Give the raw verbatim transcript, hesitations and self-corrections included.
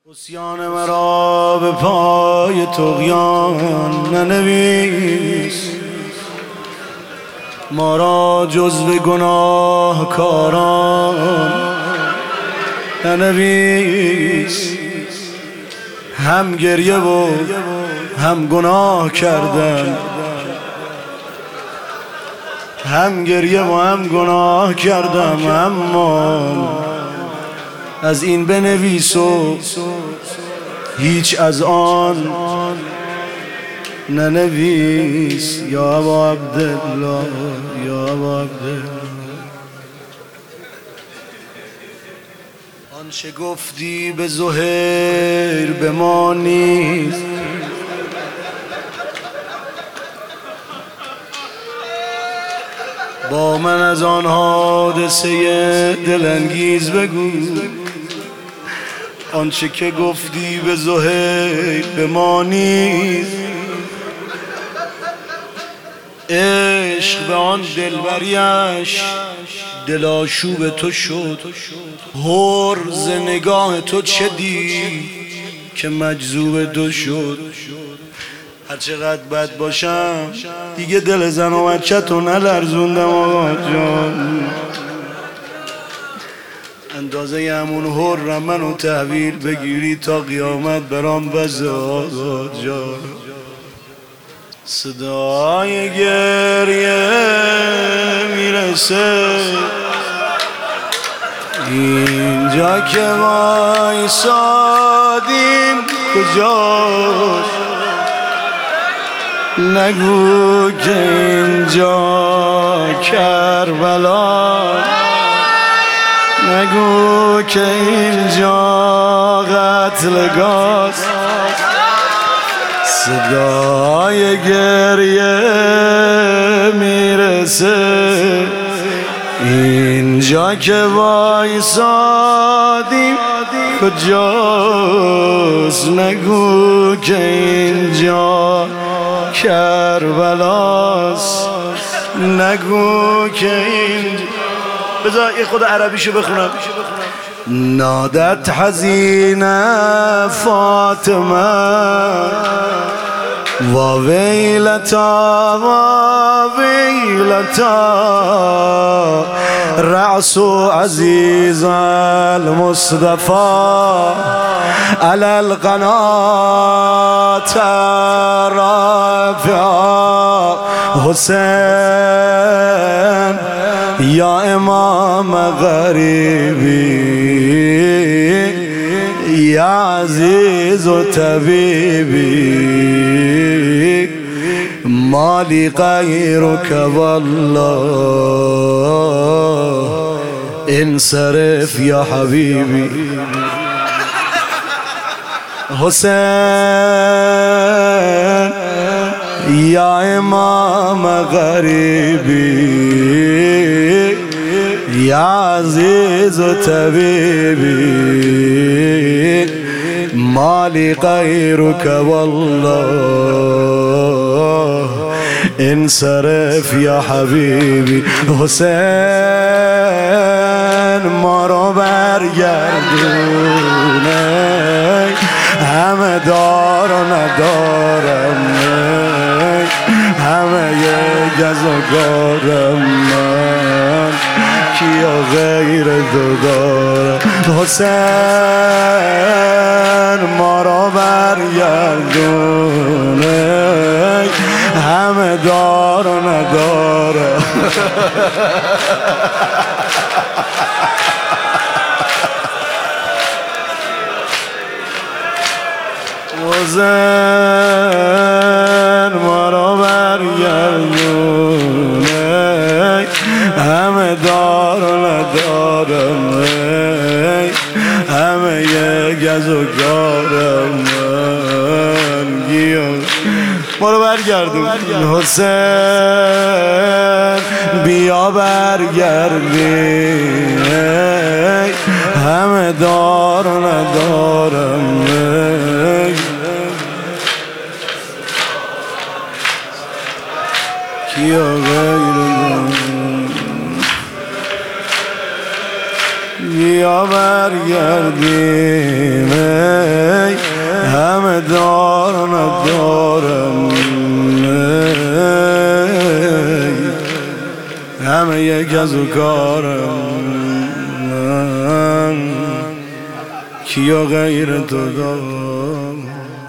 عصیان مرا به پای طغیان ننویس، ما را جزو گناه کاران ننویس. هم گریه و هم گناه کردم، هم گریه و هم گناه کردم، اما از این بنویس و هیچ از آن ننویس. یا ابا عبدالله، یا ابا عبدالله، آنچه گفتی به زهیر به ما نیست، با من از آن حادثه دلانگیز بگو. آنچه که گفتی به زهیر به ما نیست، عشق به آن دلبریش دلاشوب تو شد. هر ز نگاه تو چه دید که مجذوب تو شد. هر چقدر بد باشم دیگه دل زن و بچه تو نلرزوندم آقا جان. اندازه همون هر منو تحویل بگیری تا قیامت برام بزه آقا جان. صدای گریه میرسه اینجا که وایسادیم کجاست. نگو که اینجا کربلا، نگو که اینجا قتلگاست. صدای گریه میرسه اینجا که وایسادیم کجاست. نگو که اینجا کربلاست، نگو که اینجا. بذار یه خود عربیشو بخونم. نادت حزینه فاطمه و ویلتا و ویلتا رأس عزیز المصطفى على القناة رافع. حسین یا امام غریبی، یا عزیز و طبیبی، مالی غیرک والله انصرف یا حبیبی. حسین یا امام غریبی، یا عزیز و طبیبی، مالی غیرک والله انصرف یا حبیبی. حسین ما رو برگردونه، همه دار و ندارم، همه یه گز و گارم، من کیا غیر تو دارم. حسین ما را برگردونه، همه دار و ندارم. حسین ما را برگردونه، همه دار و ندارم، همه یه گز و گارم، من گیام. ما رو برگردون حسین، بیا برگردی، همه دار و ندارم، کیا غیر بیا برگردیم ندارم ندارم همه یک از و کارم کیا غیر تو دارم.